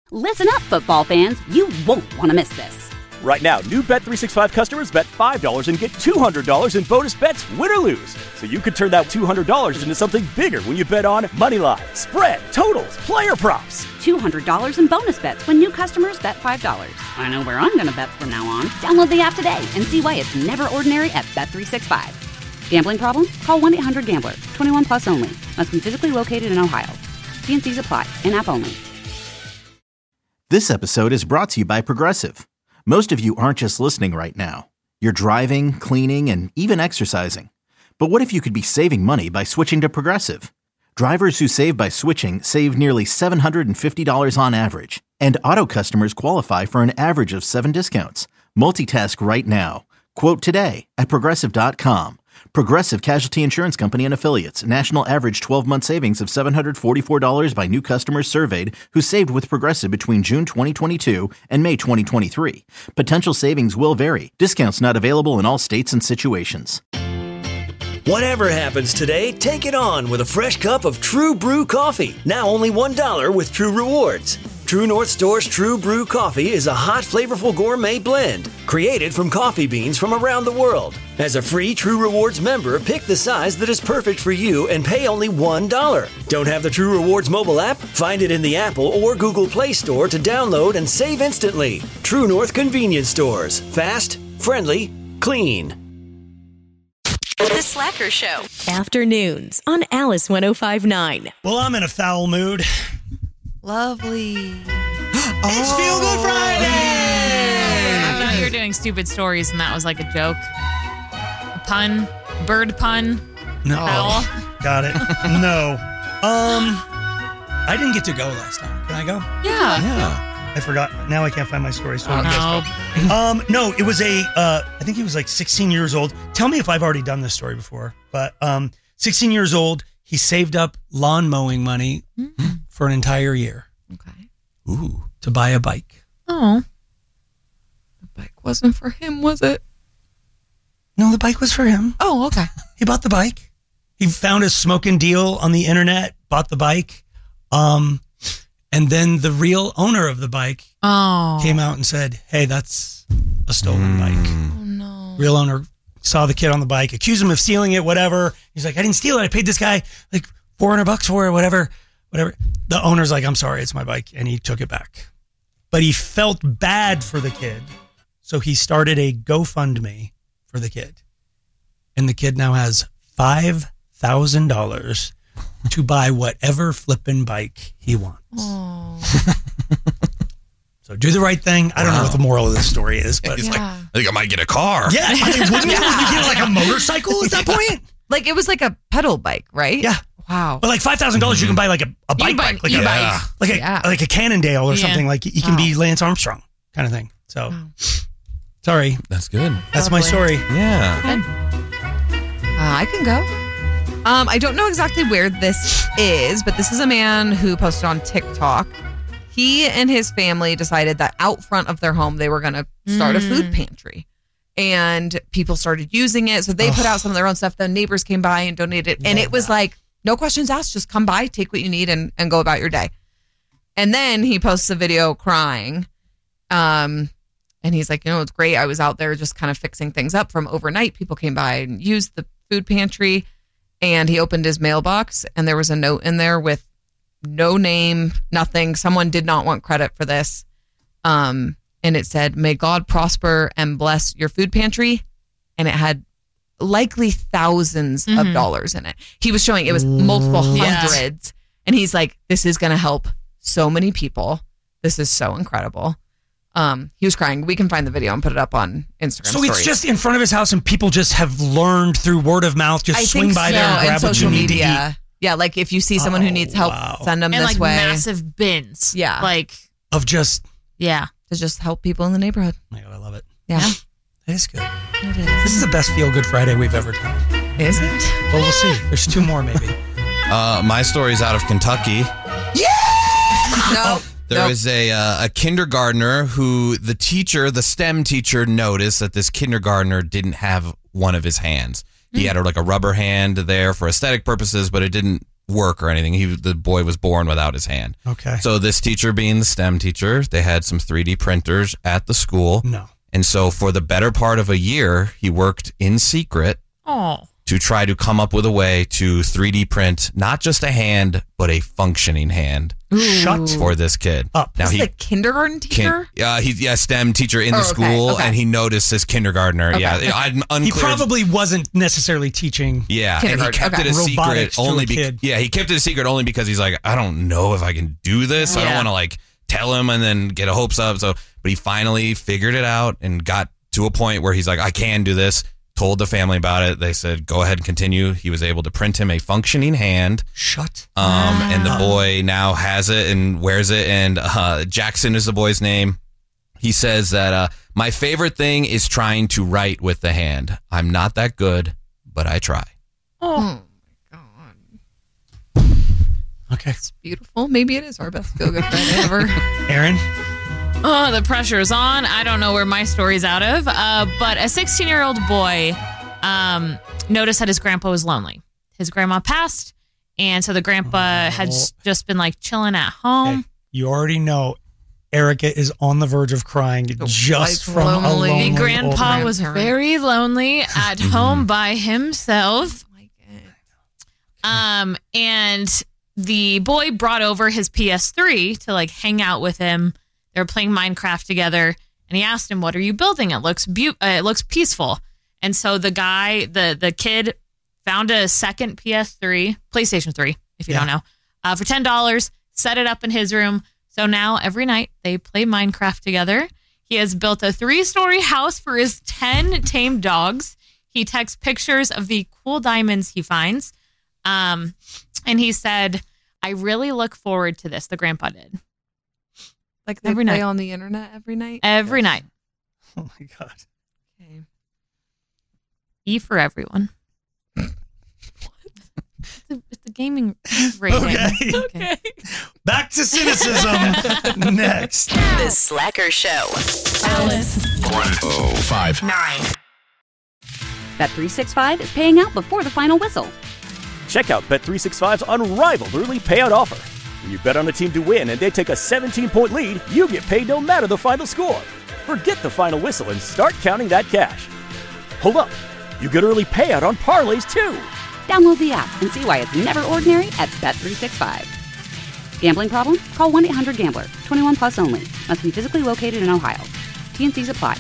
Listen up, football fans. You won't want to miss this. Right now, new Bet365 customers bet $5 and get $200 in bonus bets, win or lose. So you could turn that $200 into something bigger when you bet on moneyline, spread, totals, player props. $200 in bonus bets when new customers bet $5. I know where I'm going to bet from now on. Download the app today and see why it's never ordinary at Bet365. Gambling problem? Call 1-800-GAMBLER. 21 plus only. Must be physically located in Ohio. T&Cs apply. In-app only. This episode is brought to you by Progressive. Most of you aren't just listening right now. You're driving, cleaning, and even exercising. But what if you could be saving money by switching to Progressive? Drivers who save by switching save nearly $750 on average. And auto customers qualify for an average of 7 discounts. Multitask right now. Quote today at Progressive.com. Progressive Casualty Insurance Company and Affiliates. National average 12-month savings of $744 by new customers surveyed who saved with Progressive between June 2022 and May 2023. Potential savings will vary. Discounts not available in all states and situations. Whatever happens today, take it on with a fresh cup of True Brew coffee. Now only $1 with True Rewards. True North Store's True Brew coffee is a hot, flavorful gourmet blend created from coffee beans from around the world. As a free True Rewards member, pick the size that is perfect for you and pay only $1. Don't have the True Rewards mobile app? Find it in the Apple or Google Play Store to download and save instantly. True North Convenience Stores. Fast, friendly, clean. The Slacker Show. Afternoons on Alice 105.9. Well, I'm in a foul mood. Lovely. It's Feel Good Friday! I thought you were doing stupid stories and that was like a joke. A pun? Bird pun? No. Owl? Got it. No. I didn't get to go last time. Can I go? Yeah. I forgot. Now I can't find my story. So no. No, it was I think he was like 16 years old. Tell me if I've already done this story before. But 16 years old, he saved up lawn mowing money for an entire year. Okay. Ooh. To buy a bike. Oh. The bike wasn't for him, was it? No, the bike was for him. Oh, okay. He bought the bike. He found a smoking deal on the internet, bought the bike. And then the real owner of the bike came out and said, hey, that's a stolen bike. Oh, no. Real owner saw the kid on the bike, accused him of stealing it, whatever. He's like, I didn't steal it. I paid this guy like $400 for it, whatever. The owner's like, I'm sorry, it's my bike. And he took it back. But he felt bad for the kid. So he started a GoFundMe for the kid. And the kid now has $5,000 to buy whatever flipping bike he wants. Oh. So do the right thing. I don't know what the moral of this story is, but he's like, I think I might get a car. Yeah, I mean, wouldn't you get like a motorcycle at that point? Like it was like a pedal bike, right? Yeah. Wow. But like $5,000, you can buy like a bike, like a Cannondale or something. Like you can be Lance Armstrong kind of thing. So, sorry. That's good. That's my story. Yeah. I can go. I don't know exactly where this is, but this is a man who posted on TikTok. He and his family decided that out front of their home, they were going to start a food pantry. And people started using it. So they put out some of their own stuff. The neighbors came by and donated. And it was like, no questions asked. Just come by, take what you need, and go about your day. And then he posts a video crying. And he's like, it's great. I was out there just kind of fixing things up from overnight. People came by and used the food pantry. And he opened his mailbox, and there was a note in there with no name, nothing. Someone did not want credit for this. And it said, may God prosper and bless your food pantry. And it had likely thousands of dollars in it. He was showing it was multiple hundreds. And he's like, this is going to help so many people. This is so incredible. He was crying. We can find the video and put it up on Instagram. So it's just in front of his house, and people just have learned through word of mouth, just swing by there and grab what you need to eat. Yeah, like if you see someone who needs help, send them this way. And like massive bins. Yeah. Like. Of just. Yeah. To just help people in the neighborhood. Oh my God, I love it. Yeah. It is good. It is. This is the best Feel Good Friday we've ever done. Is it? Well, we'll see. There's 2 more maybe. My story's out of Kentucky. Yeah! No. There was a kindergartner who the STEM teacher noticed that this kindergartner didn't have one of his hands. He had like a rubber hand there for aesthetic purposes, but it didn't work or anything. The boy was born without his hand. Okay. So this teacher, being the STEM teacher, they had some 3D printers at the school. No. And so for the better part of a year, he worked in secret to try to come up with a way to 3D print not just a hand, but a functioning hand. Shut for this kid. Up. Now, he's a kindergarten teacher? He's a STEM teacher in the school, okay. and he noticed this kindergartner. Okay. Yeah, I'm unclear. He probably wasn't necessarily teaching. Yeah, and he kept it a secret only because he kept it a secret only because he's like, I don't know if I can do this. So I don't want to like tell him and then get a hopes up. So, but he finally figured it out and got to a point where he's like, I can do this. Told the family about it. They said, go ahead and continue. He was able to print him a functioning hand. Shut. And the boy now has it and wears it. And Jackson is the boy's name. He says that my favorite thing is trying to write with the hand. I'm not that good, but I try. Oh my God. Okay. It's beautiful. Maybe it is our best Feel Good Friday ever. Aaron? Oh, the pressure's on. I don't know where my story's out of. But a 16-year-old boy noticed that his grandpa was lonely. His grandma passed, and so the grandpa had just been like chilling at home. Hey, you already know Erica is on the verge of crying just from a lonely and grandpa was very lonely at home by himself. And the boy brought over his PS3 to like hang out with him. They were playing Minecraft together, and he asked him, "What are you building? It looks it looks peaceful." And so the guy, the kid, found a second PS3, PlayStation 3, if you don't know, for $10. Set it up in his room. So now every night they play Minecraft together. He has built a 3-story house for his 10 tamed dogs. He texts pictures of the cool diamonds he finds, and he said, "I really look forward to this." The grandpa did. Like they play on the internet every night? Every night. Oh my God. Okay. E for everyone. It's the gaming rating. Okay. Back to cynicism next. The Slacker Show. Alice. 105.9. Bet365 is paying out before the final whistle. Check out Bet365's unrivaled early payout offer. When you bet on a team to win and they take a 17-point lead, you get paid no matter the final score. Forget the final whistle and start counting that cash. Hold up. You get early payout on parlays, too. Download the app and see why it's never ordinary at Bet365. Gambling problem? Call 1-800-GAMBLER. 21 plus only. Must be physically located in Ohio. T&Cs apply.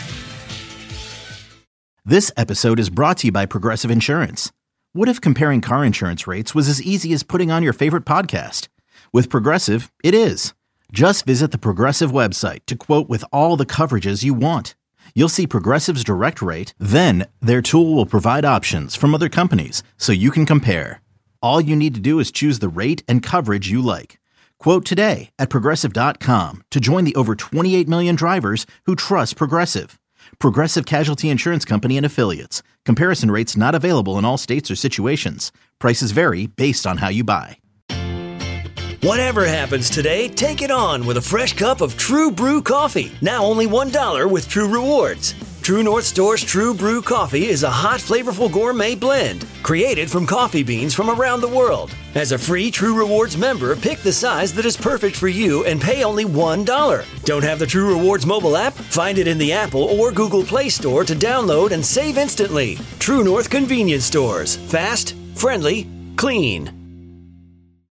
This episode is brought to you by Progressive Insurance. What if comparing car insurance rates was as easy as putting on your favorite podcast? With Progressive, it is. Just visit the Progressive website to quote with all the coverages you want. You'll see Progressive's direct rate, then their tool will provide options from other companies so you can compare. All you need to do is choose the rate and coverage you like. Quote today at Progressive.com to join the over 28 million drivers who trust Progressive. Progressive Casualty Insurance Company and Affiliates. Comparison rates not available in all states or situations. Prices vary based on how you buy. Whatever happens today, take it on with a fresh cup of True Brew coffee. Now only $1 with True Rewards. True North Store's True Brew coffee is a hot, flavorful gourmet blend created from coffee beans from around the world. As a free True Rewards member, pick the size that is perfect for you and pay only $1. Don't have the True Rewards mobile app? Find it in the Apple or Google Play Store to download and save instantly. True North Convenience Stores. Fast, friendly, clean.